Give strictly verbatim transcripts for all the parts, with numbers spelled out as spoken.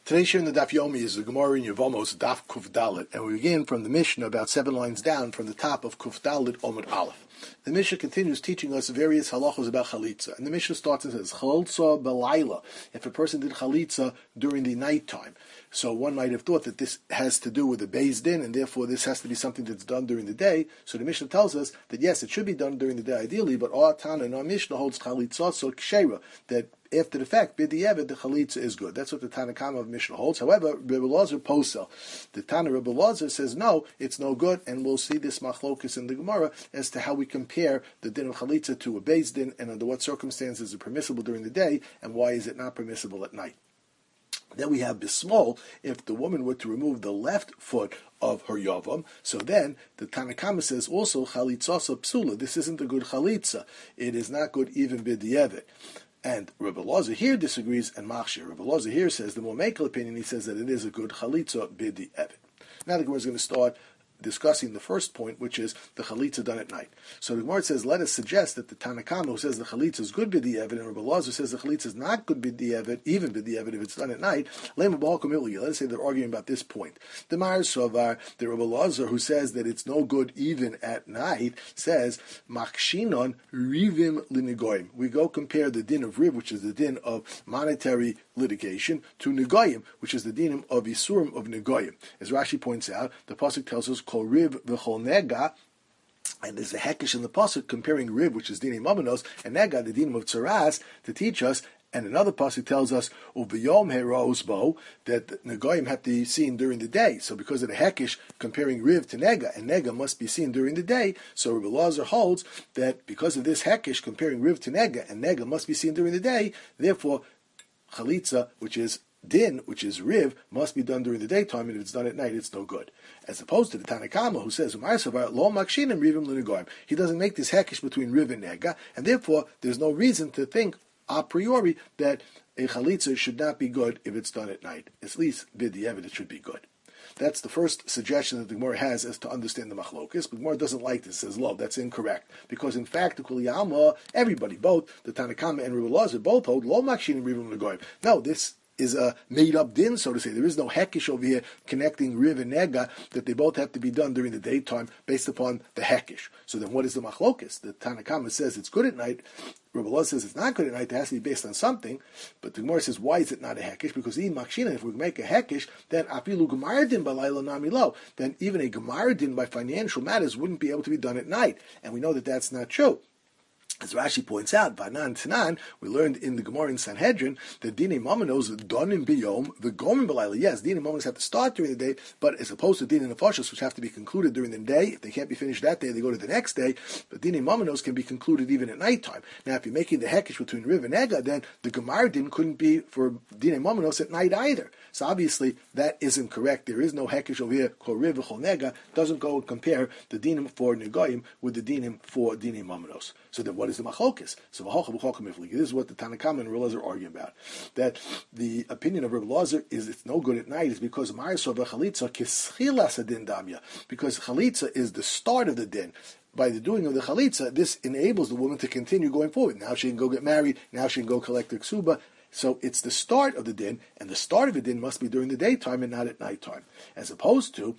Today's shir in the Daf Yomi is the Gemara in Yevamos Daf Kuf Dalet, and we begin from the Mishnah about seven lines down from the top of Kuf Dalet Omid Aleph. The Mishnah continues teaching us various halachos about chalitza, and the Mishnah starts and says Chalitza Belayla. If a person did chalitza during the night time, so one might have thought that this has to do with the Beis Din, and therefore this has to be something that's done during the day. So the Mishnah tells us that yes, it should be done during the day ideally, but our Tana and our Mishnah holds chalitza so kshera, that after the fact, b'di'evet, the chalitza is good. That's what the Tana Kama of Mishnah holds. However, Rebbe Elazar posel. The Tana Rebbe Elazar says no, it's no good, and we'll see this machlokus in the Gemara as to how we compare the din of chalitza to a Beis Din, and under what circumstances is it permissible during the day, and why is it not permissible at night. Then we have bismol, if the woman were to remove the left foot of her yavam, so then the Tanakama says also chalitzasa psula. This isn't a good chalitza. It is not good even b'di'evet. And Rebbe Elazar here disagrees, and Machshir. Rebbe Elazar here says the more makel opinion, he says that it is a good chalitza b'di'evet. Now the Gemara is going to start discussing the first point, which is the chalitza done at night. So the Gemara says, let us suggest that the Tanakama who says the chalitza is good b'di'evet, and Rebbe Elazar says the chalitza is not good b'di'evet, even b'di'evet if it's done at night. Let us say they're arguing about this point. The Mar Sovar, the Rebbe Elazar who says that it's no good even at night, says makshinon rivim linigoyim. We go compare the din of riv, which is the din of monetary litigation, to negoyim, which is the din of isurim of negoyim. As Rashi points out, the pasuk tells us kol riv v'chol nega, and there's a hekish in the pasuk comparing riv, which is dinim mamanos, and nega, the dinim of tzaras, to teach us. And another pasuk tells us uvayom heroosbo, that negoyim have to be seen during the day. So because of the hekish comparing riv to nega, and nega must be seen during the day, so Rebbe Elazar holds that because of this hekish comparing riv to nega, and nega must be seen during the day, therefore chalitza, which is din, which is riv, must be done during the daytime, and if it's done at night, it's no good. As opposed to the Tanakama, who says, lo makshinim rivim l'negoyim. He doesn't make this hekish between riv and nega, and therefore there's no reason to think a priori that a chalitza should not be good if it's done at night. At least b'di'evet it should be good. That's the first suggestion that the Gemara has as to understand the machlokus. But the Gemara doesn't like this. It says, "Lo, that's incorrect." Because in fact, the Kuli Alma, everybody, both the Tanakama and Rebbe Elazar, both hold lo makshin rivim l'negoyim. No, this is a made-up din, so to say. There is no hekish over here connecting riv and nega, that they both have to be done during the daytime based upon the hekish. So then what is the machlokus? The Tanakama says it's good at night. Rebbe Elazar says it's not good at night. It has to be based on something. But the Gemara says, why is it not a hekish? Because in makshina, if we make a hekish, then afilu gemardin balayla namilo, then even a gemardin by financial matters wouldn't be able to be done at night. And we know that that's not true. As Rashi points out, Vanan Tanan, we learned in the Gemara in Sanhedrin that Dinei Mamanos donim biyom the gomim b'layla. Yes, Dinei Mamanos have to start during the day, but as opposed to Dinei Nefashos, which have to be concluded during the day, if they can't be finished that day, they go to the next day. But Dinei Mamanos can be concluded even at nighttime. Now, if you're making the hekish between Riv and Ega, then the Gemar din couldn't be for Dinei Mamanos at night either. So obviously that isn't correct. There is no hekish over here called Riv v'chol Nega. Doesn't go and compare the dinim for Negoyim with the dinim for Dinei Mamanos. So then what is the machlokus? So this is what the Tanakama and Rebbe Elazar are arguing about. That the opinion of Rebbe Elazar is it's no good at night is because Ma'aseh chalitza kischilas adin damya. Because chalitza is the start of the din. By the doing of the chalitza, this enables the woman to continue going forward. Now she can go get married. Now she can go collect the ksuba. So it's the start of the din, and the start of the din must be during the daytime and not at nighttime. As opposed to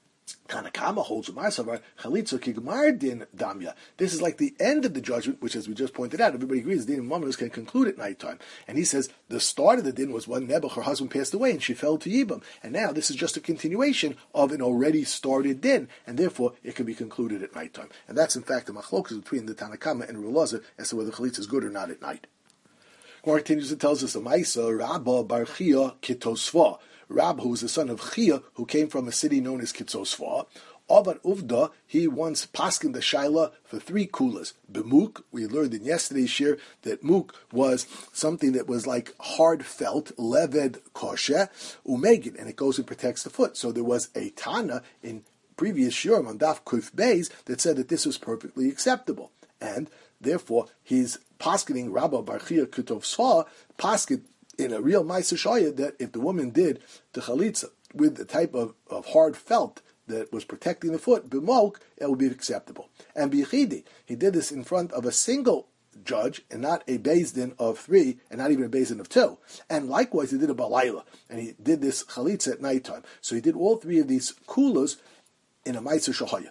Tanakama holds Masavar Chalitza Kigmar Din Damya. This is like the end of the judgment, which, as we just pointed out, everybody agrees the din of Mamanos can conclude at nighttime. And he says the start of the din was when Nebuch, her husband, passed away, and she fell to Yibam. And now this is just a continuation of an already started din, and therefore it can be concluded at nighttime. And that's in fact the machlokas between the Tanakama and Rebbe Elazar as to whether Chalitza is good or not at night. Gemara continues and tells us the Maisa Rabba Bar Chia Kitosva. Rab, who was the son of Chia, who came from a city known as Kitzosva. Avad Uvda, he once paskined the shaila for three kulas. B'muk, we learned in yesterday's shir that muk was something that was like hard felt, leved kosher, umegid, and it goes and protects the foot. So there was a Tana in previous shir on Daf Kuf Beis that said that this was perfectly acceptable. And therefore, he's paskening Rabba Bar Chia Kitzosva, paskin in a real Ma'aser Shaya that if the woman did the chalitza with the type of, of hard felt that was protecting the foot, b'mok, it would be acceptable. And b'yichidi, he did this in front of a single judge and not a Beis Din of three and not even a Beis Din of two. And likewise, he did a Balayla, and he did this Chalitza at nighttime. So he did all three of these kulas in a Meiser Shahaya.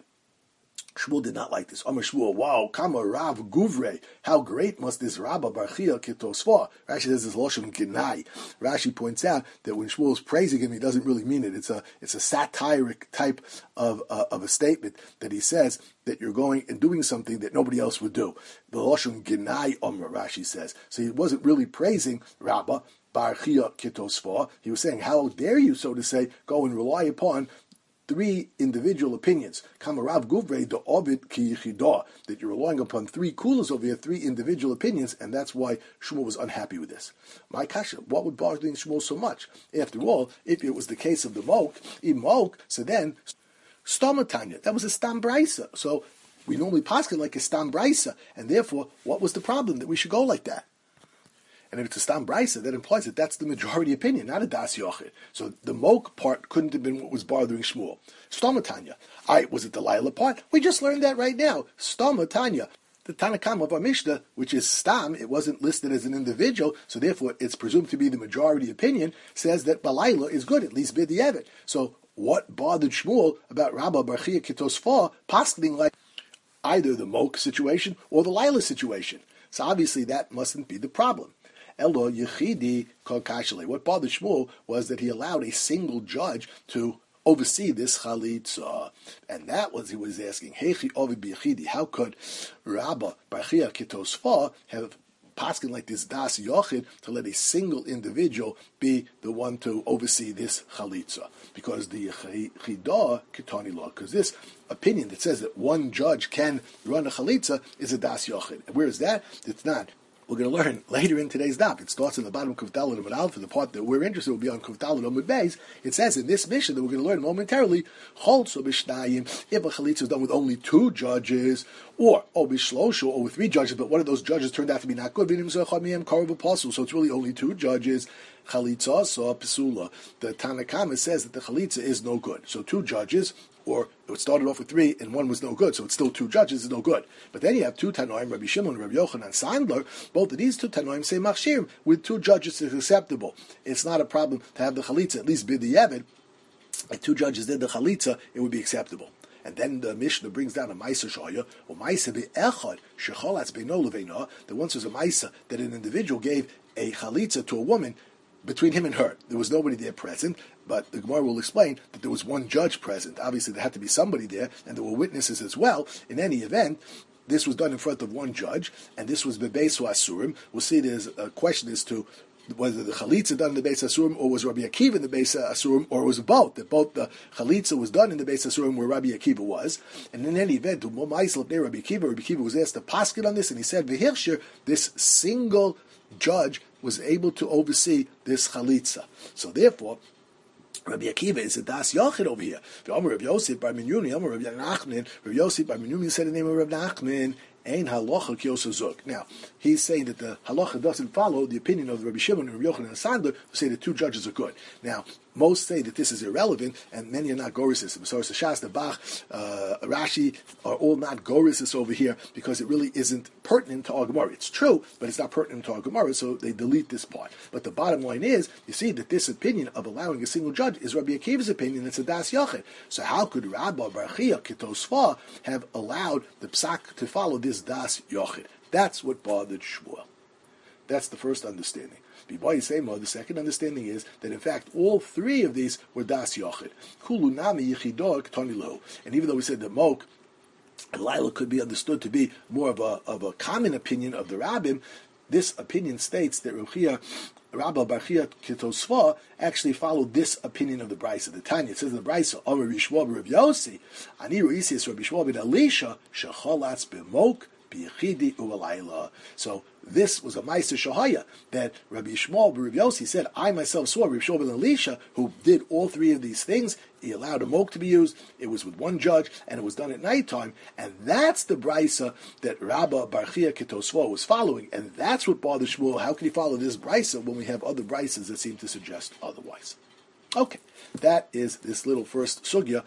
Shmuel did not like this. Amar Shmuel, wow, kama Rav Guvre, how great must this Rabba Barchia Kitosfa. Rashi says this Loshem Ginai. Rashi points out that when Shmuel is praising him, he doesn't really mean it. It's a it's a satiric type of uh, of a statement that he says that you're going and doing something that nobody else would do. The Loshem Ginai Amar, Rashi says. So he wasn't really praising Rabba Barchia Kitosfa. He was saying, how dare you, so to say, go and rely upon three individual opinions. Kamarav Guvre the Ovid Ki Yichidah, that you're relying upon three kulas over here, three individual opinions, and that's why Shmuel was unhappy with this. My kasha, what would bother Shmuel so much? After all, if it was the case of the Mok, in Mok, so then Stomatanya, that was a Stam Braisa. So we normally paskin like a Stam Braisa, and therefore, what was the problem that we should go like that? And if it's a Stam Braisa, that implies that that's the majority opinion, not a Das Yochid. So the Mok part couldn't have been what was bothering Shmuel. Stomatanya. All right, was it the Laila part? We just learned that right now. Stomatanya. The Tanakam of our Mishnah, which is Stam, it wasn't listed as an individual, so therefore it's presumed to be the majority opinion, says that Balayla is good, at least B'di'evet. So what bothered Shmuel about Rabba Barchia Kitosfa paskening like either the Mok situation or the Laila situation? So obviously that mustn't be the problem. Elo Yechidi Kol Kashale. What bothered Shmuel was that he allowed a single judge to oversee this chalitza, and that was he was asking. Hechi Ovid B'Yechidi. How could Rabba Barchia Kitosfa have paskin like this das yochid to let a single individual be the one to oversee this chalitza? Because the chidah kitani law, because this opinion that says that one judge can run a chalitza is a das yochid. Where is that? It's not. We're going to learn later in today's daf. It starts in the bottom of Kuf Daled Amud Aleph, for the part that we're interested will be on Kuf Daled Amud Beis. It says in this mission that we're going to learn momentarily, Chol so b'shnayim, if a chalitza is done with only two judges, or or b'shloshu, or with three judges, but one of those judges turned out to be not good, so it's really only two judges. Chalitza so psula. The Tanakama says that the chalitza is no good. So two judges, or it started off with three and one was no good, so it's still two judges, is no good. But then you have two Tanoim, Rabbi Shimon, Rabbi Yochanan, Sandler. Both of these two Tanoim say machshir, with two judges is acceptable. It's not a problem to have the chalitza, at least b'di'evet. If two judges did the chalitza, it would be acceptable. And then the Mishnah brings down a Maisa Shaya, or Maisa be'echad, shecholatz beino leveino, that once was a Maisa that an individual gave a chalitza to a woman between him and her. There was nobody there present, but the Gemara will explain that there was one judge present. Obviously, there had to be somebody there, and there were witnesses as well. In any event, this was done in front of one judge, and this was Bebesu Asurim. We'll see there's a question as to whether the Chalitza done in the Beis Asurim, or was Rabbi Akiva in the Beis Asurim, or it was both, that both the Chalitza was done in the Beis Asurim where Rabbi Akiva was. And in any event, Rabbi Akiva, Rabbi Akiva was asked to paskin on this, and he said, V'hirshir, this single judge was able to oversee this chalitza. So therefore, Rabbi Akiva is a das yochid over here. The Omer Rabbi Yosef bar Minyuni, Omer Rabbi Nachman, Rabbi Yosef bar Minyuni said the name of Rabbi Nachman. Ein halacha kiyosazuk. Now, he's saying that the halacha doesn't follow the opinion of Rabbi Shimon and Rabbi Yochanan and Sandler, who say the two judges are good. Now, most say that this is irrelevant, and many are not gorisis. So, Shas, the Bach, uh, Rashi are all not gorisis over here because it really isn't pertinent to our Gemara. It's true, but it's not pertinent to our Gemara, so they delete this part. But the bottom line is, you see that this opinion of allowing a single judge is Rabbi Akiva's opinion. It's a das yachid. So, how could Rabba Barchia Kitosfa have allowed the psak to follow this das yachid? That's what bothered Shmuel. That's the first understanding. The second understanding is that in fact all three of these were das yochid. Kulunami yichidor ktonilu. And even though we said that Mok and Laila could be understood to be more of a of a common opinion of the Rabbim, this opinion states that Rabbi Rabba Barchia Kitosfa actually followed this opinion of the Brisa. The Tanya, it says in the Brisa, Amar Rabbi Shmuel Rabbi Yossi, Ani Ruisis Rabbi Shmuel ben Elisha, Shecholatz b'Mok b'Yechidi u'Alayla. So this was a Meiser Shahaya that Rabbi Shmuel Rabbi Yossi said, I myself saw Rabbi Shmuel ben Elisha who did all three of these things. He allowed a mok to be used. It was with one judge, and it was done at nighttime. And that's the brisa that Rabba Barchia Kitosva was following, and that's what bothered Shmuel. How can he follow this brisa when we have other brisas that seem to suggest otherwise? Okay, that is this little first sugya.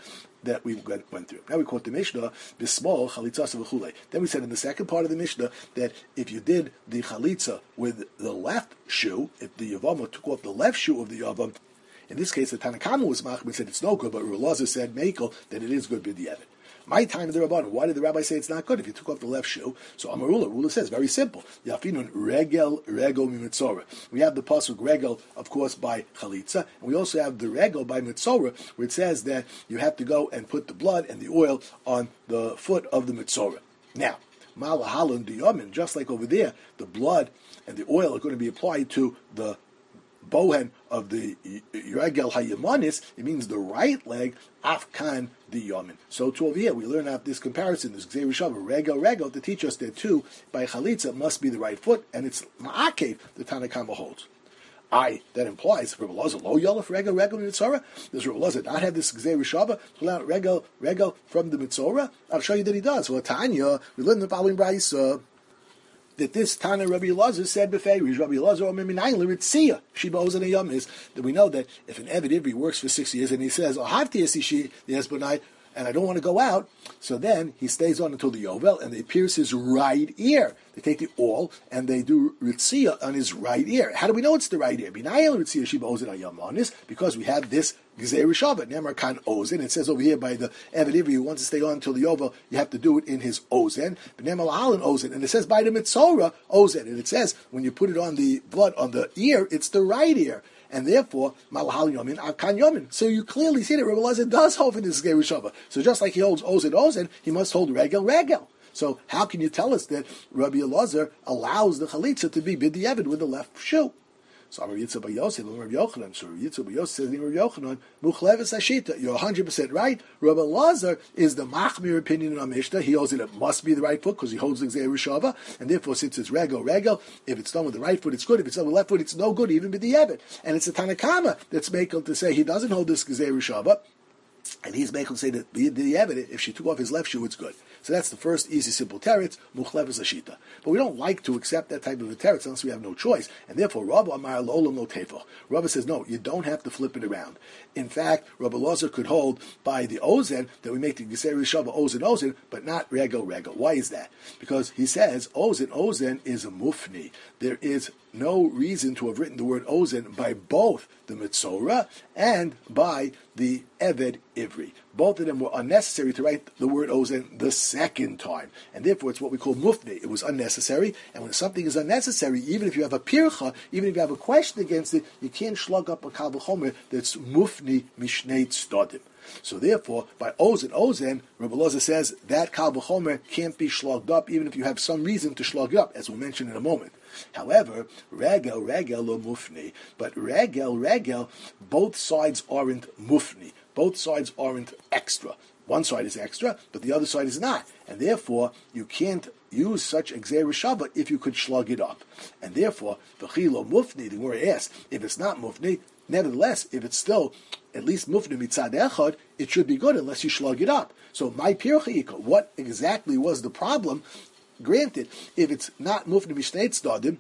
that we went, went through. Now we quote the Mishnah, Bismol chalitzas v'chulei. Then we said in the second part of the Mishnah that if you did the chalitza with the left shoe, if the Yavama took off the left shoe of the Yavam, in this case the Tanakama was machmir and said it's no good, but Rav Elazar said Mekel that it is good b'diavad. My time of the Rabbanan. Why did the rabbi say it's not good if you took off the left shoe? So Amarula, Rula says very simple. Yafinun regel regel mitzora. We have the pasuk regel, of course, by chalitza, and we also have the regel by mitzora, where it says that you have to go and put the blood and the oil on the foot of the mitzora. Now, malahalun diyamin, just like over there, the blood and the oil are going to be applied to the bohen of the regel hayamanis. It means the right leg, afkan the yamin. So to over here, we learn out this comparison, this gzei rishava, regel regel, to teach us that too, by chalitza must be the right foot, and it's ma'akev the Tanakama holds. I, that implies, Rav Elazar, lo yolef regel regel mitzora. Does Rav Elazar not have this gzei rishava, pull out regel regel from the mitzora? I'll show you that he does. Well, Tanya, we learn the following brayso, that this Tana Rabbi Elazar said beferish Rabbi Elazar Omer Minayin L'Ritzia Shiba Ozen Hayom is that we know that if an Eved Ivri works for six years and he says oh Havti Esishi yes but I and I don't want to go out, so then he stays on until the Yovel and they pierce his right ear. They take the awl and they do Ritzia on his right ear. How do we know it's the right ear? Minayin L'Ritzia Shiba Ozen Hayom on is because we have this Gzei Rishava, Nemar Kan Ozen. It says over here by the Eved Ivri who wants to stay on until the Yovel, you have to do it in his Ozen. But Nemar Lahalan Ozen. And it says by the Mitzora Ozen. And it says when you put it on the blood on the ear, it's the right ear. And therefore, Malahal Yomin, Akan Yomin. So you clearly see that Rabbi Elazar does hold in this Gzei Rishava. So just like he holds Ozen Ozen, he must hold Regel Regel. So how can you tell us that Rabbi Elazar allows the Chalitza to be Bidi Eved with the left shoe? So Rabbi Yitzchak bar Yosef and Rabbi Yochanan. So Rabbi Yitzchak bar Yosef says in Rabbi Yochanan, Muchleves Hashita. You're one hundred percent right. Rabbi Elazar is the Machmir opinion on Mishnah. He holds it it must be the right foot because he holds the Gzei Rishava, and therefore since it's regel regel, if it's done with the right foot, it's good. If it's done with the left foot, it's no good, even B'di Eved. And it's a Tanakama that's makel to say he doesn't hold this Gzei Rishava, and he's making to say that the Eved, if she took off his left shoe, it's good. So that's the first easy, simple teretz, muchleves ashita. But we don't like to accept that type of a teretz unless we have no choice. And therefore, Rabbi Amar Lolam Lo Tefach. Rabbi says, no, you don't have to flip it around. In fact, Rabbi Elazar could hold by the Ozen that we make the Gzei Rishava Ozen Ozen, but not Regel Regel. Why is that? Because he says Ozen Ozen is a mufni. There is no reason to have written the word Ozen by both the Mitzora and by the Eved Ivri. Both of them were unnecessary to write the word Ozen the second time. And therefore it's what we call mufni. It was unnecessary. And when something is unnecessary, even if you have a pircha, even if you have a question against it, you can't slug up a kal v'chomer that's mufni mishnei tzdadim. So therefore, by Ozen, Ozen, Rabbi Elazar says that kal v'chomer can't be slugged up, even if you have some reason to slug it up, as we'll mention in a moment. However, regel, regel, lo mufni. But regel, regel, both sides aren't mufni. Both sides aren't extra. One side is extra, but the other side is not. And therefore, you can't use such a Gzei Rishava if you could slug it up. And therefore, v'chi lo mufni, the Gemara asks, if it's not mufni, nevertheless, if it's still at least mufni mitzad echad, it should be good unless you slug it up. So, my pircha, what exactly was the problem? Granted, if it's not mufni mishnei tzdadim,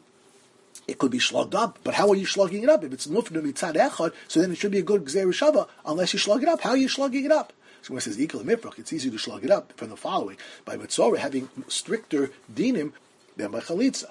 it could be slugged up, but how are you slugging it up? If it's mufni mitzad echad, so then it should be a good Gzei Rishava, unless you slug it up. How are you slugging it up? So when it says Ikal Mifrach, it's easy to slug it up from the following. By Mitzorah having stricter dinim than by Chalitza.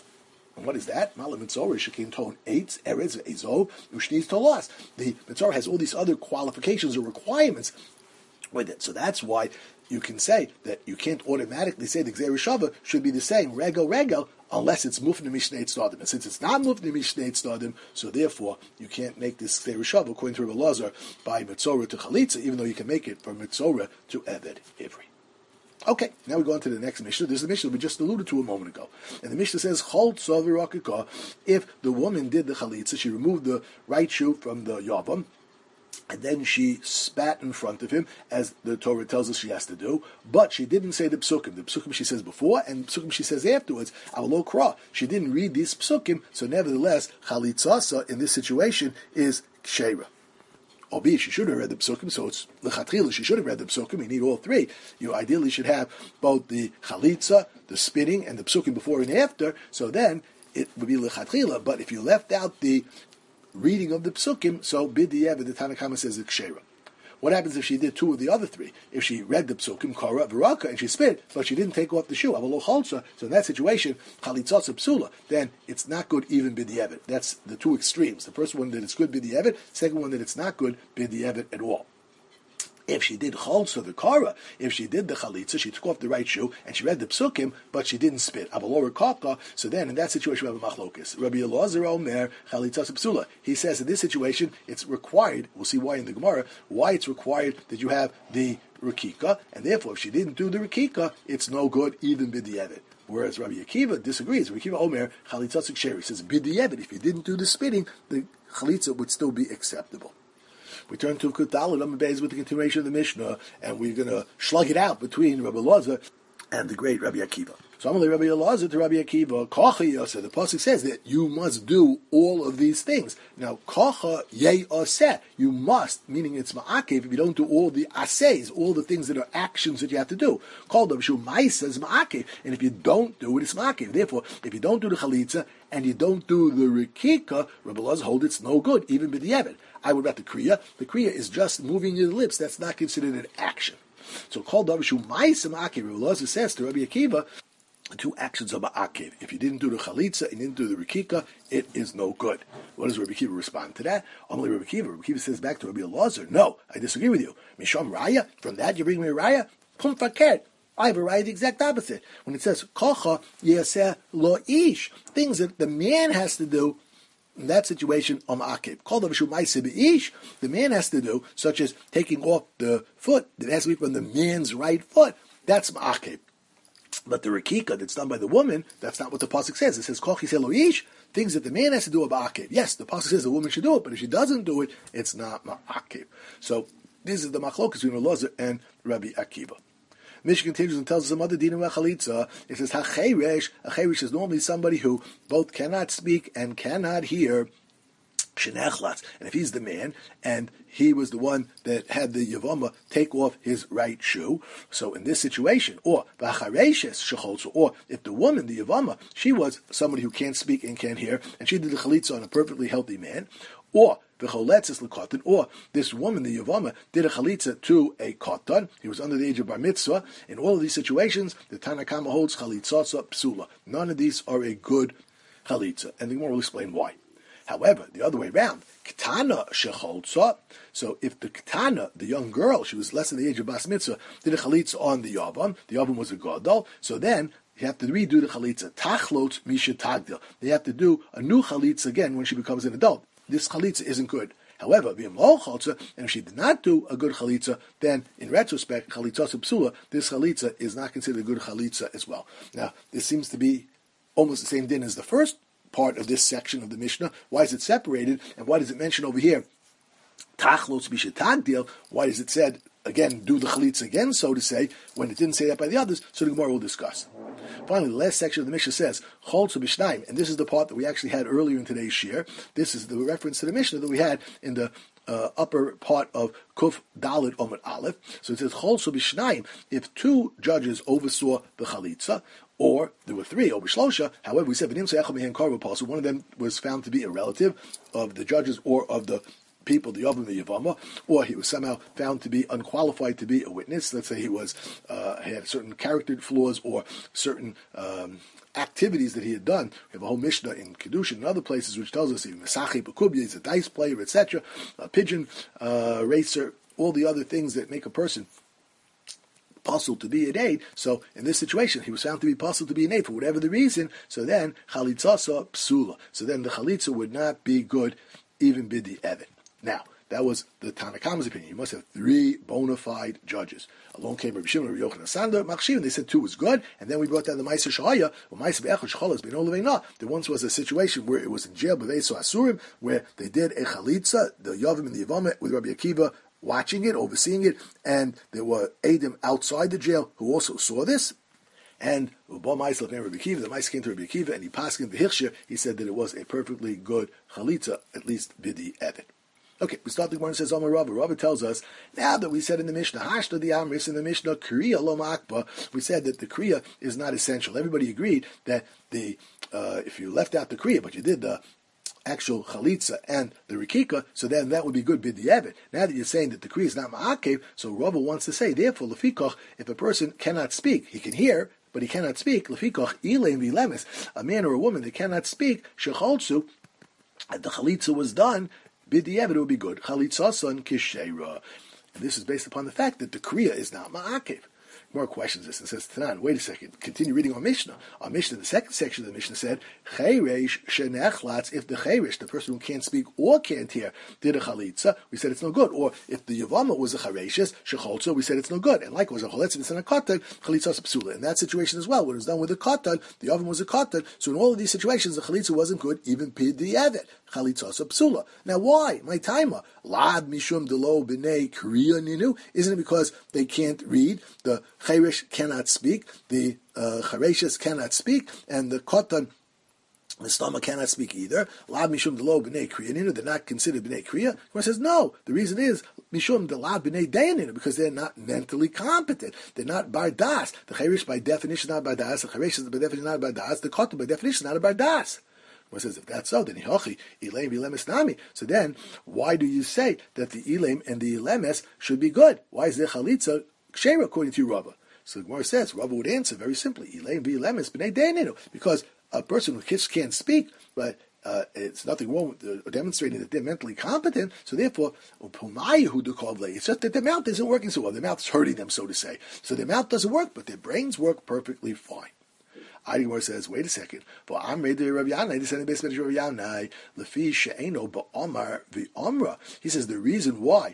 And what is that? Mala Mitzorah, Shekin Ton Eitz, Eretz, Ezov, Ushniz Tolas. The Mitzorah has all these other qualifications or requirements with it. So that's why you can say that you can't automatically say the Gzei Rishava should be the same, Regel, Regel, unless it's Mufni Mishnei Tzdadim. And since it's not Mufni Mishnei Tzdadim, so therefore you can't make this Gzei Rishava, according to Rabbi Elazar, by Mitzorah to Chalitza, even though you can make it from Mitzorah to Eved Ivri. Okay, now we go on to the next Mishnah. This is the Mishnah we just alluded to a moment ago. And the Mishnah says, Chol Tzov V'Rakika, if the woman did the Chalitza, she removed the right shoe from the Yavam, and then she spat in front of him, as the Torah tells us she has to do, but she didn't say the psukim. The psukim she says before, and the psukim she says afterwards. Avlo kra. She didn't read these psukim, so nevertheless, chalitzasa in this situation is kshera. Albeit she should have read the psukim, so it's lechatchila. She should have read the psukim. You need all three. You ideally should have both the chalitza, the spitting, and the psukim before and after. So then it would be lechatchila. But if you left out the reading of the psukim, so b'di'evet, the Tanakama says it's kshera. What happens if she did two of the other three? If she read the psukim, kara, v'raka, and she spit, but she didn't take off the shoe, avalo chalsa, so in that situation, chalitzasa psula, then it's not good even b'di'evet. That's the two extremes. The first one that it's good b'di'evet, second one that it's not good b'di'evet at all. If she did chalsa the kara, if she did the chalitza, she took off the right shoe and she read the psukim, but she didn't spit. Avalor kaka. So then, in that situation, we have a machlokes. Rabbi Elazar Omer chalitza psula. He says in this situation, it's required. We'll see why in the Gemara. Why it's required that you have the rikika, and therefore, if she didn't do the rikika, it's no good even b'di'evet. Whereas Rabbi Akiva disagrees. Rabbi Akiva Omer chalitza sheri says b'di'evet. If you didn't do the spitting, the chalitza would still be acceptable. We turn to Kutal and Beis with the continuation of the Mishnah, and we're going to slug it out between Rabbi Elazar and the great Rabbi Akiva. So I'm going to Rabbi Elazar to Rabbi Akiva. Kocha yoseh. The pasuk says that you must do all of these things. Now, kocha yeh aseh. You must, meaning it's ma'akev. If you don't do all the aseis, all the things that are actions that you have to do, called Shu ma'isa is ma'akev. And if you don't do it, it's ma'akev. Therefore, if you don't do the chalitza and you don't do the rikika, Rabbi Elazar holds it's no good, even b'di'evet. I would about the kriya. The kriya is just moving your lips. That's not considered an action. So called Shu ma'isa ma'akev. Rabbi Elazar says to Rabbi Akiva, two actions of ma'akev. If you didn't do the chalitza and didn't do the rikika, it is no good. What does Rabbi Akiva respond to that? Only Rabbi Akiva. Rabbi Akiva says back to Rabbi Elazar, no, I disagree with you. Misham raya, from that you bring me a raya? Pum fakert. I have a raya the exact opposite. When it says kocha yaseh lo ish, things that the man has to do, in that situation, on ma'akev. Called the the man has to do, such as taking off the foot that has to be from the man's right foot. That's ma'akev. But the rikika that's done by the woman, that's not what the pasuk says. It says kochi seloish, things that the man has to do are ma'akev. Yes, the pasuk says the woman should do it, but if she doesn't do it, it's not ma'akev. So this is the machlokas between Elazar and Rabbi Akiva. Mishnah continues and tells us some other din of chalitza. It says hacheresh. Hacheresh is normally somebody who both cannot speak and cannot hear. Shenechlatz. And if he's the man, and he was the one that had the Yavama take off his right shoe, so in this situation, or Vachareshes Shecholza, or if the woman, the Yavama, she was somebody who can't speak and can't hear, and she did the chalitza on a perfectly healthy man, or v'choletzes l'kotan, or this woman, the Yavama, did a chalitza to a kotan. He was under the age of bar mitzvah. In all of these situations, the Tanna Kama holds chalitzasa psula. None of these are a good chalitza, and the Gemara will explain why. However, the other way around, Ketana shecholza. So if the Ketana, the young girl, she was less than the age of bas mitzvah, did a chalitza on the Yavam, the Yavam was a gadol, so then you have to redo the chalitza. Tachlot misha tagdil. They have to do a new chalitza again when she becomes an adult. This chalitza isn't good. However, and if she did not do a good chalitza, then in retrospect, chalitza psula, this chalitza is not considered a good chalitza as well. Now, this seems to be almost the same din as the first part of this section of the Mishnah. Why is it separated? And why does it mention over here, Tachlos Bishatagdil? Why is it said, again, do the chalitza again, so to say, when it didn't say that by the others? So the Gemara will discuss. Finally, the last section of the Mishnah says, Cholza Bishnaim, and this is the part that we actually had earlier in today's shir. This is the reference to the Mishnah that we had in the uh, upper part of Kuf Dalit Omer Aleph. So it says, Cholza Bishnaim, if two judges oversaw the chalitza, or there were three, or Bishlosha, however, we said, one of them was found to be a relative of the judges or of the people, the Yavam, the Yavama, or he was somehow found to be unqualified to be a witness. Let's say he was uh, had certain character flaws or certain um, activities that he had done. We have a whole Mishnah in Kedushin and other places which tells us he Mesachi Bakubya, he's a dice player, et cetera, a pigeon uh, racer, all the other things that make a person possible to be an aid. So in this situation, he was found to be possible to be an aid for whatever the reason. So then chalitzasa psula. So then the chalitza would not be good, even bidi evet. Now, that was the Tanna Kama's opinion. You must have three bona fide judges. Along came Rabbi Shimon, Rabbi Yochanan, Sander, Machshiv, and they said two was good. And then we brought down the Ma'aser Shahaya, or Ma'aser Be'echad Shecholas Beino Leveina. There once was a situation where it was in jail, B'veiso Asurim, where they did a chalitza, the Yavim and the Yavama, with Rabbi Akiva watching it, overseeing it, and there were Adim outside the jail who also saw this. And Rabbi Ma'aser Rabbi Akiva, the Ma'aser came to Rabbi Akiva, and he passed in the Hichshir, he said that it was a perfectly good chalitza, at least bidi evet. Okay, we start the Gemara and says, Amar Rava. Rava tells us, now that we said in the Mishnah, Hashta the Amris, in the Mishnah, Kriya lo ma'akba, we said that the Kriya is not essential. Everybody agreed that the uh, if you left out the Kriya, but you did the actual chalitza and the rikika, so then that would be good b'di'evet. Now that you're saying that the kriya is not ma'akev, so Rava wants to say, therefore, lefikoch, if a person cannot speak, he can hear, but he cannot speak, lefikoch ilein v'lemes, a man or a woman that cannot speak, shecholtzu, and the chalitza was done, b'di'evet, it would be good. Chalitza son kisheira. And this is based upon the fact that the kriya is not ma'akev. More questions this and says, Tanan, wait a second, continue reading our Mishnah. Our Mishnah, the second section of the Mishnah said, Chayresh shenechlatz, if the Chayresh, the person who can't speak or can't hear, did a chalitza, we said it's no good. Or if the Yavama was a Chareshes, shecholtza, we said it's no good. And likewise, a choletzin and a katan, chalitza psula. In that situation as well, when it was done with a katan, the oven was a katan, so in all of these situations, the chalitza wasn't good, even pid the yavet. Chalitza psula. Now why? My timer. Lad mishum delo b'nei kriya ninu. Isn't it because they can't read? The Chayresh cannot speak, the uh, Chareshes cannot speak, and the Kotan, the stomach cannot speak either. Lad mishum delo b'nei kriya ninu. They're not considered b'nei kriya. Gemara says no. The reason is mishum delo b'nei dayaninu, because they're not mentally competent. They're not bardas. The Chayresh by definition is not bardas. The Chareshes by definition is not bardas. The Kotan by definition is not a bardas. Well, says if that's so, then hihochi ilaim v'ilemes nami. So then, why do you say that the ilaim and the ilemes should be good? Why is there chalitza kshera according to Rava? So the Gemara says Rava would answer very simply ilaim v'ilemes b'nei dayaninu, because a person who kids can't speak, but uh, it's nothing wrong with uh, demonstrating that they're mentally competent. So therefore, it's just that their mouth isn't working so well. Their mouth's hurting them, so to say. So their mouth doesn't work, but their brains work perfectly fine. Adigmar says, wait a second. But I'm ready to Rav Yanai. This is the base of Rav Yanai. Lefi she'eno ba'omar v'omra. He says the reason why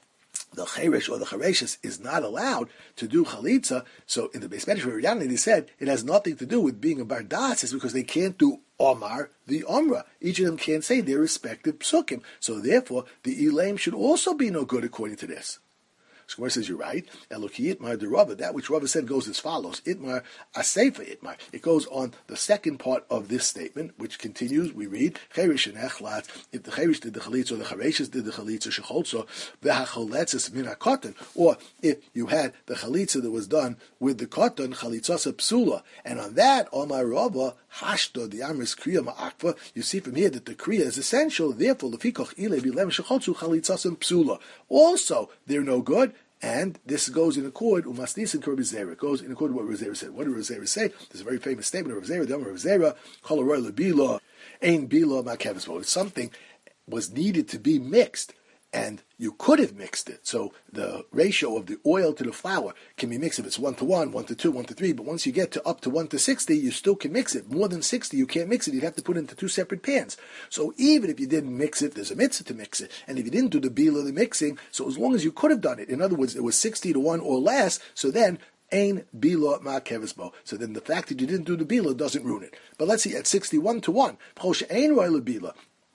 the Cheresh or the Chareshes is not allowed to do chalitza. So in the base of Rav Yanai, they said it has nothing to do with being a bardas. It's because they can't do omar the omra. Each of them can't say their respective psukim. So therefore, the elaim should also be no good according to this. So Gemara says, you're right. Eloki Itmar de Rava, that which Rava said goes as follows. Itmar Aseifa Itmar. It goes on the second part of this statement, which continues. We read, Cherish and Echlat, if the Cherish did the Chalitza, or the Chereshes did the Chalitza, Shecholzo, Vehacholetzes min HaKotan. Or if you had the Chalitza that was done with the Kotan, Chalitzasa Psula. And on that, Omar Rava, Hashto, the Amris Kriya Ma'akva, you see from here that the Kriya is essential. Therefore, Lefikoch Ile Bilem Shecholzo, Chalitzasa Psula. Also, they're no good. And this goes in accord, umasnis and Rabbi It goes in accord with what Rabbi Zera said. What did Rabbi Zera say? There's a very famous statement of Rabbi Zera, the Rabbi Zera, Kol Aroy Lebila, Ein Bila Ma'keves. If something was needed to be mixed, and you could have mixed it, so the ratio of the oil to the flour can be mixed if it's one to one, one to two, one to three, but once you get to up to one to sixty, you still can mix it. More than sixty, you can't mix it. You'd have to put it into two separate pans. So even if you didn't mix it, there's a mitzvah to mix it. And if you didn't do the bila, the mixing, so as long as you could have done it, in other words, it was sixty to one or less, so then Ein bila ma kevisbo. So then the fact that you didn't do the bila doesn't ruin it. But let's see, at sixty-one to one, ein roy bila.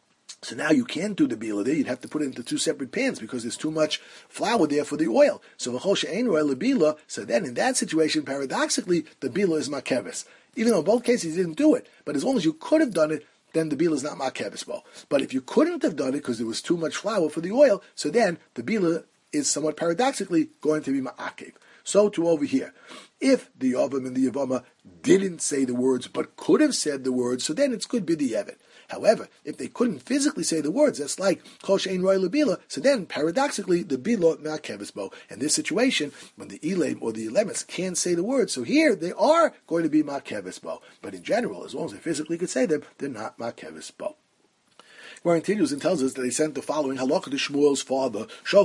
So now you can't do the bila there. You'd have to put it into two separate pans because there's too much flour there for the oil. So bila. So then in that situation, paradoxically, the bila is makeves. Even though in both cases you didn't do it, but as long as you could have done it, then the bila is not makeves. But if you couldn't have done it because there was too much flour for the oil, so then the bila is somewhat paradoxically going to be ma'akev. So to over here, if the Yavam and the Yavama didn't say the words but could have said the words, so then it's good b'di'evet. However, if they couldn't physically say the words, that's like kol she'ein roy lebila. So then, paradoxically, the bila ma'keves bo. In this situation, when the elaim or the elemis can't say the words, so here they are going to be ma'keves bo. But in general, as long as they physically could say them, they're not ma'keves bo. Where it continues and tells us that they sent the following halakha to Shmuel's father.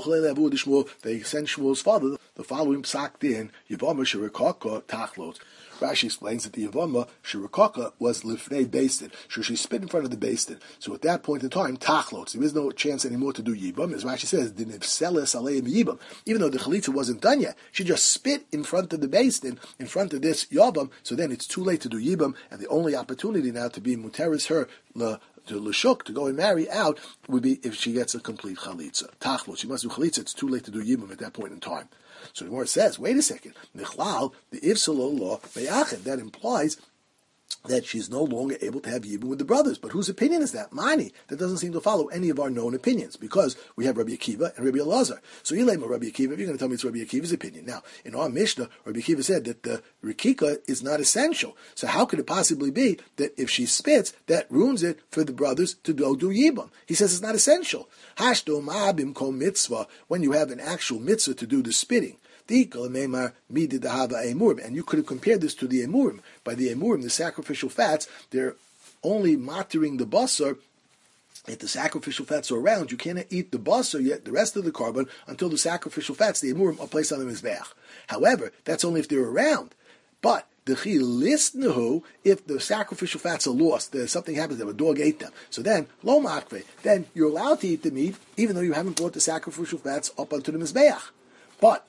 They sent Shmuel's father the following psak din Yavama Shirikaka Tachlot. Rashi explains that the Yavama Shirikaka was lifnei beistin. So she spit in front of the beistin. So at that point in time, Tachlot. There is no chance anymore to do Yibam. As Rashi says, Dinivseles aleim Yibam. Even though the chalitza wasn't done yet, she just spit in front of the beistin, in front of this Yavam. So then it's too late to do Yibam, and the only opportunity now to be muteris her le. To Lashuk, to go and marry out, would be if she gets a complete chalitza. Tachlot, she must do chalitza, it's too late to do yibam at that point in time. So the Gemara says, wait a second, Nichlal, the Ivsalo law, Beyachid, that implies that she's no longer able to have yibum with the brothers. But whose opinion is that? Mani. That doesn't seem to follow any of our known opinions, because we have Rabbi Akiva and Rabbi Elazar. So Ilema Rabbi Akiva, if you're going to tell me it's Rabbi Akiva's opinion. Now, in our Mishnah, Rabbi Akiva said that the Rikika is not essential. So how could it possibly be that if she spits, that ruins it for the brothers to go do yibum? He says it's not essential. Hashdo ma'abim kol mitzvah, when you have an actual mitzvah to do the spitting. And you could have compared this to the emurim. By the emurim, the sacrificial fats, they're only matering the basar. If the sacrificial fats are around, you cannot eat the basar yet, the rest of the carbon, until the sacrificial fats, the emurim, are placed on the mizbeach. However, that's only if they're around. But the chilisnahu, if the sacrificial fats are lost, there's something happens, that a dog ate them. So then, lo makve, then you're allowed to eat the meat, even though you haven't brought the sacrificial fats up onto the mizbeach. But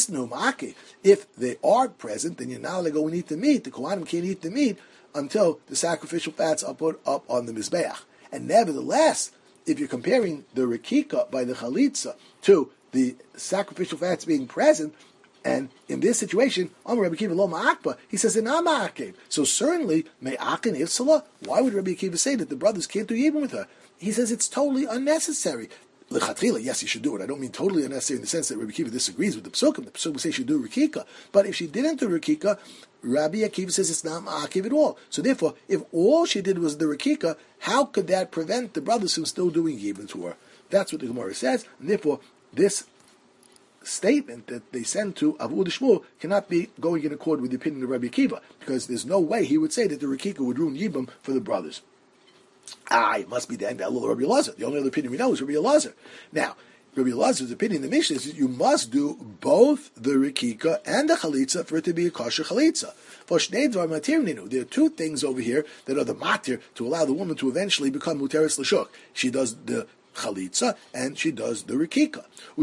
if they are present, then you're not allowed to go and eat the meat. The Kohanim can't eat the meat until the sacrificial fats are put up on the Mizbeach. And nevertheless, if you're comparing the Rikika by the Chalitza to the sacrificial fats being present, and in this situation, Amar Rabbi Akiva lo ma'akba, he says in ma'akev. So certainly, me'akin ifsala. Why would Rabbi Akiva say that the brothers can't do even with her? He says it's totally unnecessary. L'chatchila, yes, you should do it. I don't mean totally unnecessary in the sense that Rabbi Akiva disagrees with the Pesukim. The Pesukim say she should do Rikika. But if she didn't do Rikika, Rabbi Akiva says it's not Ma'akiv at all. So therefore, if all she did was the Rikika, how could that prevent the brothers from still doing Yibum to her? That's what the Gemara says. And therefore, this statement that they send to Avu Shmuel cannot be going in accord with the opinion of Rabbi Akiva, because there's no way he would say that the Rikika would ruin Yibum for the brothers. Ah, it must be the end of Rabbi Elazar. The only other opinion we know is Rabbi Elazar. Now, Rabbi Elazar's opinion in the Mishnah is that you must do both the Rikika and the Chalitza for it to be a kosher Chalitza. There are two things over here that are the matir to allow the woman to eventually become Muteris L'Shuk. She does the Chalitza and she does the Rikika.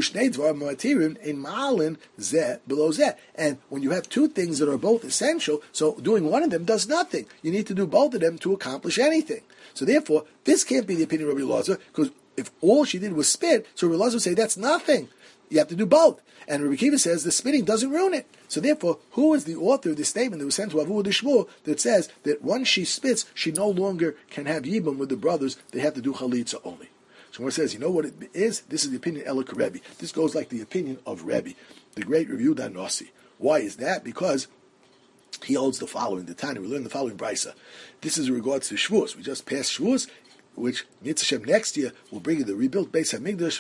And when you have two things that are both essential, so doing one of them does nothing. You need to do both of them to accomplish anything. So therefore, this can't be the opinion of Rabbi Elazar, because if all she did was spit, so Rabbi Elazar would say that's nothing. You have to do both. And Rabbi Akiva says the spitting doesn't ruin it. So therefore, who is the author of this statement that was sent to Avu Shmuel that says that once she spits, she no longer can have Yibum with the brothers, they have to do Chalitza only? So it says, you know what it is? This is the opinion of Elik Rebbe. This goes like the opinion of Rebbe, the great Review Nasi. Why is that? Because he holds the following. The Tanya, we learned the following brisa. This is in regards to Shavuos. We just passed Shavuos, which Mitzvah next year will bring you the rebuilt Beis Hamikdash.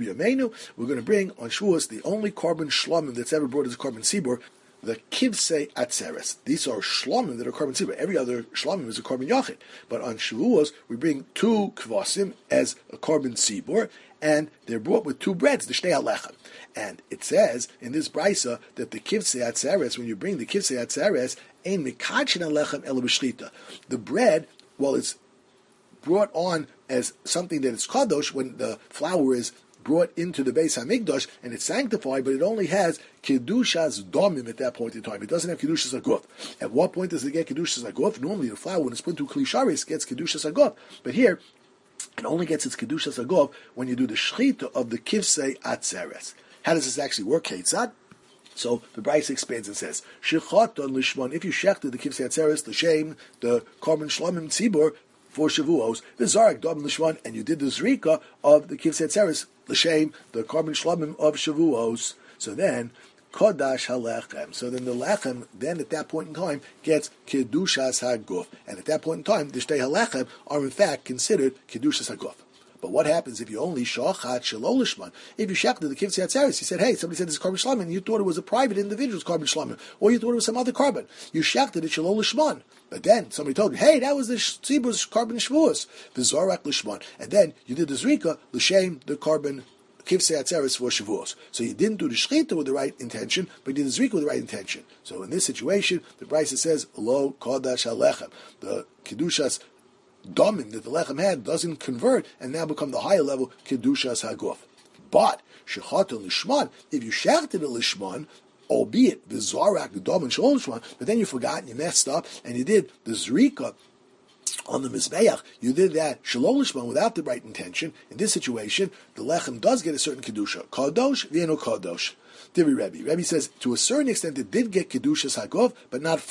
We're going to bring on Shavuos the only carbon shlomim that's ever brought as a carbon sibor, the kivsei atzeres. These are shlomim that are carbon sibor. Every other shlomim is a carbon yachid. But on Shavuos, we bring two kvasim as a carbon sibor, and they're brought with two breads, the shtei halechem. And it says in this brisa that the kivsei atzeres, when you bring the kivsei atzeres, ein mikachin halechem ela b'shlita. The bread, well, it's brought on as something that is kadosh when the flour is brought into the Beis Hamikdash and it's sanctified, but it only has kedushas domim at that point in time. It doesn't have kedushas aguf. At what point does it get kedushas aguf? Normally, the flour, when it's put into klisharis, gets kedushas aguf. But here, it only gets its kedushas aguf when you do the shchita of the kivsei atzeres. How does this actually work, Keitzad? So the Bryce expands and says, "Shechaton lishmon." If you shechted the kivsei atzeres, the shame, the carbon shlomim tzibur for Shavuos, the Zarek Dom Lishwan, and you did the Zrika of the Kivsei Atzeres, L'Shem, the carbon Shlomim of Shavuos. So then, Kodash HaLechem. So then the Lechem, then at that point in time, gets Kedushas HaGuf. And at that point in time, the Shtei HaLechem are in fact considered Kedushas HaGuf. But what happens if you only shachat shelo lishman? If you shechted the kivsei atzeres, you said, hey, somebody said this is carbon shlamim, and you thought it was a private individual's carbon shlamim, or you thought it was some other carbon. You shechted it shelo lishman. But then somebody told you, hey, that was the Tzibur's carbon shvuos, the zorak lishman. And then you did the zrika, l'shem, the carbon kivsei atzeres for shavuos. So you didn't do the shchita with the right intention, but you did the zrika with the right intention. So in this situation, the Brisa says, lo kodash halechem. The kedushas domim that the lechem had doesn't convert and now become the higher level kedushas haguf. But shechata lishman, if you shechted a lishman, albeit the zarak the dom and shalom lishman, but then you forgot and you messed up and you did the zrika on the mizbeach, you did that shalom lishman without the right intention. In this situation, the lechem does get a certain kedusha, kadosh v'eno kadosh. Divi Rebbe. Rebbe says to a certain extent it did get kedushas haguf, but not fully.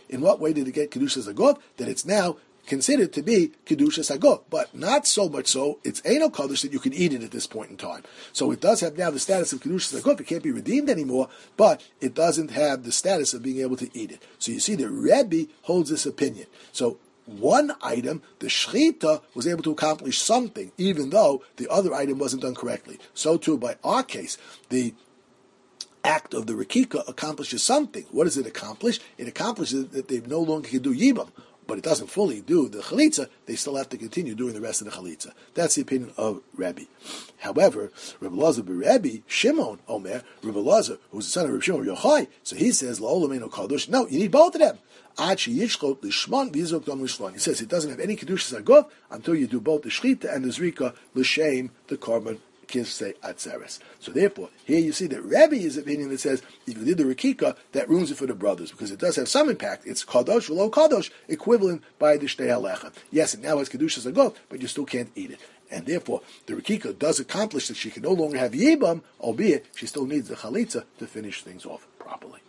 In what way did it get Kedushas Aguf? That it's now considered to be Kedushas Aguf, but not so much so, it's Eino Kodesh that you can eat it at this point in time. So it does have now the status of Kedushas Aguf, it can't be redeemed anymore, but it doesn't have the status of being able to eat it. So you see that Rebbe holds this opinion. So one item, the Shechita, was able to accomplish something, even though the other item wasn't done correctly. So too, by our case, the act of the Rekika accomplishes something. What does it accomplish? It accomplishes that they no longer can do Yibam, but it doesn't fully do the Chalitza. They still have to continue doing the rest of the Chalitza. That's the opinion of Rebbe. However, Rebbe Lazar Rebbe, Shimon, Omer, Rebbe Lazar, who's the son of Rebbe Shimon Yochai, so he says, La'olam Eino Kadosh. No, you need both of them. He says it doesn't have any Kedushas Aguf until you do both the Shechita and the Zrika, L'Shem, the Korban, Kisei Atzeres. So therefore, here you see that Rebbe's opinion that says, if you did the Rekika, that ruins it for the brothers, because it does have some impact. It's Kadosh, V'lo Kadosh, equivalent by the Shtei Halecha. Yes, it now has Kedushas Aguf, but you still can't eat it. And therefore, the Rekika does accomplish that she can no longer have Yibam, albeit she still needs the Chalitza to finish things off properly.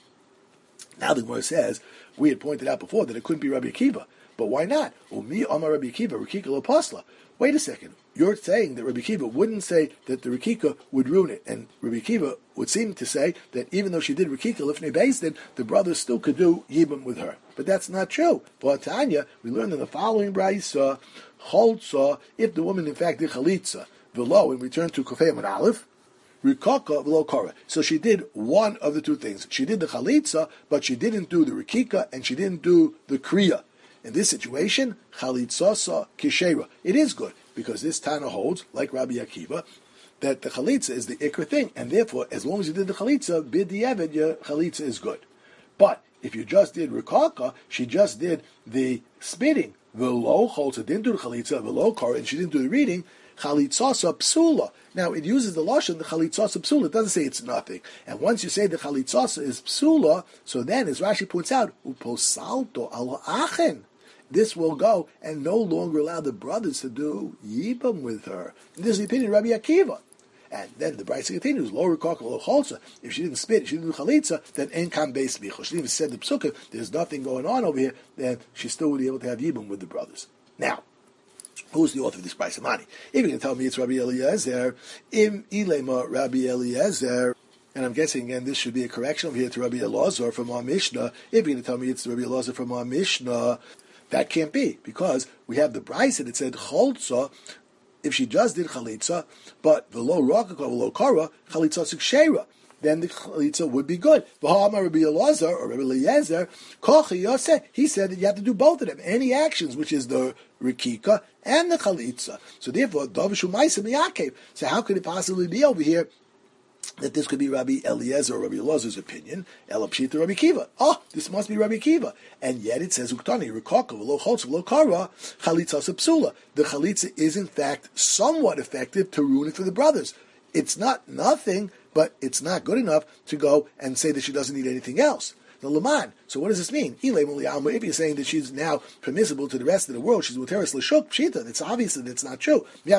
Now the Gemara says, we had pointed out before that it couldn't be Rabbi Akiva, but why not? Umi Amar Rabbi Akiva, Rekika lo pasla. Wait a second. You're saying that Rabbi Akiva wouldn't say that the Rekika would ruin it, and Rabbi Akiva would seem to say that even though she did Rekika Lifnei Beis Din, the brothers still could do Yibam with her. But that's not true. For Tanya, we learned in the following brayso, Cholza, if the woman in fact did Chalitza, V'lo, and returned to Kofei Amud Aleph, Rikaka v'lo kara. So she did one of the two things. She did the chalitza, but she didn't do the rikika, and she didn't do the kriya. In this situation, chalitzasa kishera. It is good, because this Tana holds, like Rabbi Akiva, that the chalitza is the ikra thing, and therefore, as long as you did the chalitza, bid the eved, your chalitza is good. But if you just did rikaka, she just did the spitting, v'lo cholza, didn't do the chalitza, v'lo kara, and she didn't do the reading, chalitzasa psula. Now, it uses the lashon, the chalitzasa psula. It doesn't say it's nothing. And once you say the chalitzasa is psula, so then, as Rashi points out, uposalto al achen. This will go and no longer allow the brothers to do yibam with her. And this is the opinion of Rabbi Akiva. And then the Brayso continues, lo rikaka lo cholza. If she didn't spit, she didn't do chalitza, then en kam beis bicho. She didn't even said the psukkah, there's nothing going on over here, then she still would be able to have yibam with the brothers. Now, who's the author of this Brayso Mani? If you're going to tell me it's Rabbi Eliezer, im ilema Rabbi Eliezer, and I'm guessing again this should be a correction over here to Rabbi Elazar from our Mishnah. If you're going to tell me it's Rabbi Elazar from our Mishnah, that can't be, because we have the Brayso that said cholza. If she just did chalitza, but the low rakaka, the low kara, chalitza sikshera, then the chalitza would be good. V'ha'amar Rabbi Elazar or Rabbi Eliezer, kochi yoseh, he said that you have to do both of them, any actions, which is the rikika and the chalitza. So therefore, davishu ma'aseh miyakev. So how could it possibly be over here that this could be Rabbi Eliezer or Rabbi Elazar's opinion? Ela pshita Rabbi Kiva. Oh, this must be Rabbi Kiva. And yet it says, Uktani, Rikaka, V'lo Cholz, V'lo Kara, Chalitza Psula. The Chalitza is in fact somewhat effective to ruin it for the brothers. It's not nothing, but it's not good enough to go and say that she doesn't need anything else. The Laman. So what does this mean? If you're saying that she's now permissible to the rest of the world, she's Muteris L'Shuk, Pshita, it's obvious that it's not true. How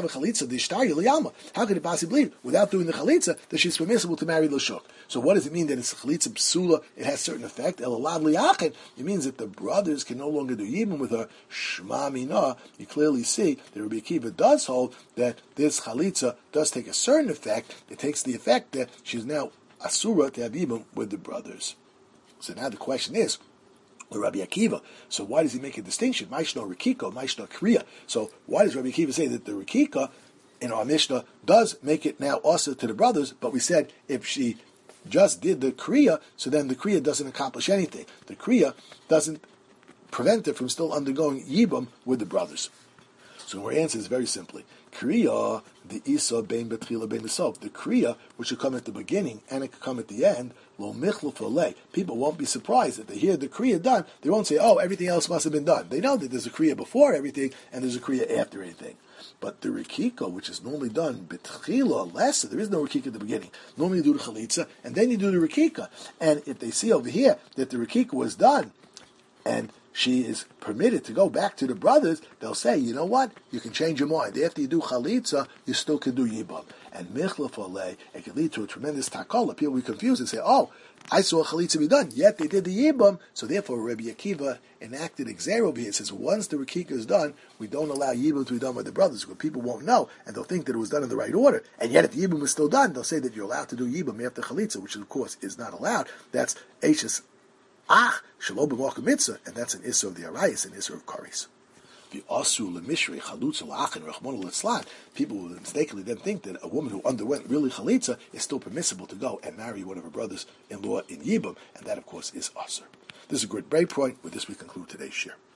could it possibly be, without doing the Chalitza, that she's permissible to marry L'Shuk? So what does it mean that it's Chalitza Psula, it has certain effect? It means that the brothers can no longer do Yibam with her. Shma Mina, you clearly see that Rabbi Akiva does hold that this Chalitza does take a certain effect. It takes the effect that she's now Asura to have Yibam with the brothers. So now the question is, Rabbi Akiva, so why does he make a distinction? Maishno Rikika, Maishno Kriya. So why does Rabbi Akiva say that the Rikika in our Mishnah does make it now also to the brothers, but we said if she just did the Kriya, so then the Kriya doesn't accomplish anything. The Kriya doesn't prevent it from still undergoing Yibam with the brothers. So our answer is very simply, Kriya, the Isa bein betchila bein besov. The Kriya, which will come at the beginning and it could come at the end, lo michluf oleh. People won't be surprised that they hear the Kriya done. They won't say, oh, everything else must have been done. They know that there's a Kriya before everything and there's a Kriya after anything. But the Rikika, which is normally done betchila, lesser, there is no Rikika at the beginning. Normally you do the Chalitza and then you do the Rikika. And if they see over here that the Rikika was done and she is permitted to go back to the brothers, they'll say, you know what? You can change your mind. After you do chalitza, you still can do yibam. And michlef oleh, it can lead to a tremendous takola. People will be confused and say, oh, I saw a chalitza be done, yet they did the yibam. So therefore, Rabbi Akiva enacted exer over here. It says, once the rekika is done, we don't allow yibam to be done by the brothers, because people won't know, and they'll think that it was done in the right order. And yet, if the yibam is still done, they'll say that you're allowed to do yibam after chalitza, which of course is not allowed. That's Eishes Ach, Shalom b'Malka Mitzvah, and that's an Issur of the Arayis, an Issur of Karis. The Asu l'Mishrei Chalutza l'Achin Rachmana litzlan. People will mistakenly then think that a woman who underwent really chalitza is still permissible to go and marry one of her brothers-in-law in Yibam, and that of course is Asur. This is a great break point. With this we conclude today's share.